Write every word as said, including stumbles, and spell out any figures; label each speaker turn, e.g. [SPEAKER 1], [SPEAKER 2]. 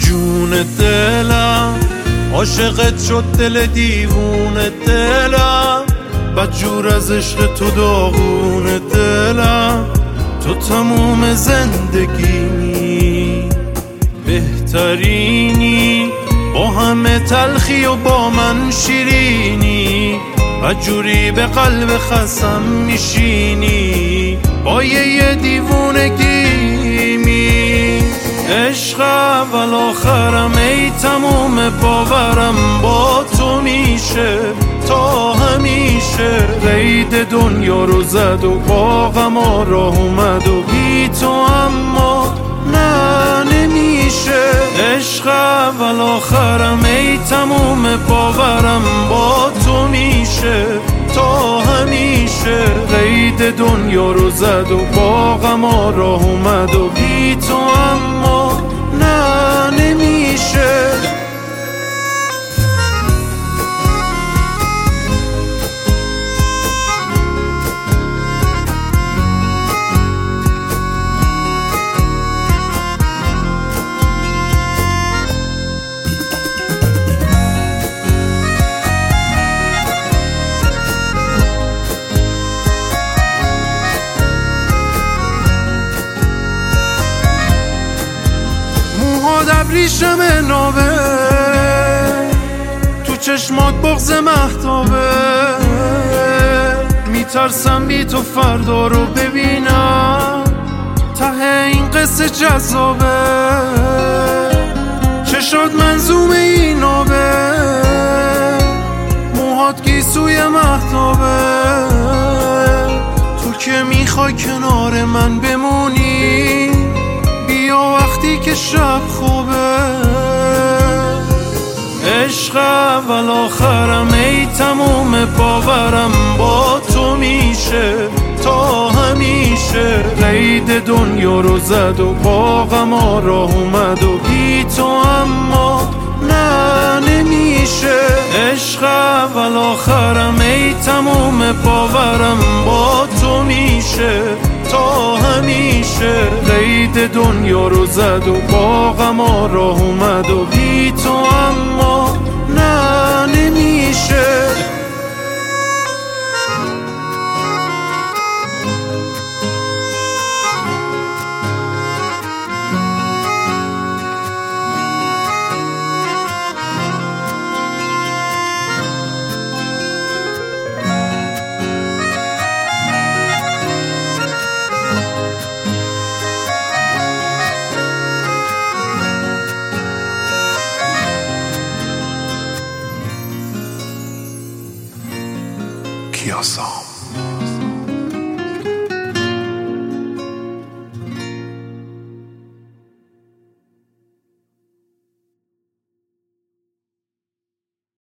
[SPEAKER 1] جون دلم، عاشقت شد دل دیوون دلم، بدجور از عشق تو داغون دلم. تو تموم زندگیمی، بهترینی، با همه تلخی و با من شیرینی، بدجوری به قلب خسم میشینی، با یه دیوونگیمی. عشق اول آخرم ای تموم باورم با تو میشه تا همیشه. قید دنیا رو زد و با غم راه اومد و بی تو اما نه نمیشه. عشق اول آخرم ای تموم باورم با تو میشه تا همیشه. قید دنیا رو زد و با غم راه اومد و بی تو اما نه نمیشه. ابریشم نابه، تو چشمات بغض مهتابه، میترسم بی تو فردا رو ببینم، ته این قصه جذابه. چشات منظوم این نابه، موهات گیسوی مهتابه، تو که میخوای کنار من بمونی، بیا وقتی که شب خوبه. عشق اول آخرم ای تموم باورم با تو میشه تا همیشه. قید دنیا رو زد و با غم راه اومد و بی تو اما نه نمیشه. عشق اول آخرم ای تموم باورم با تو میشه تا همیشه. قید دنیا رو زد و با غم راه اومد و بی تو اما نه نمیشه.
[SPEAKER 2] Kiyosam.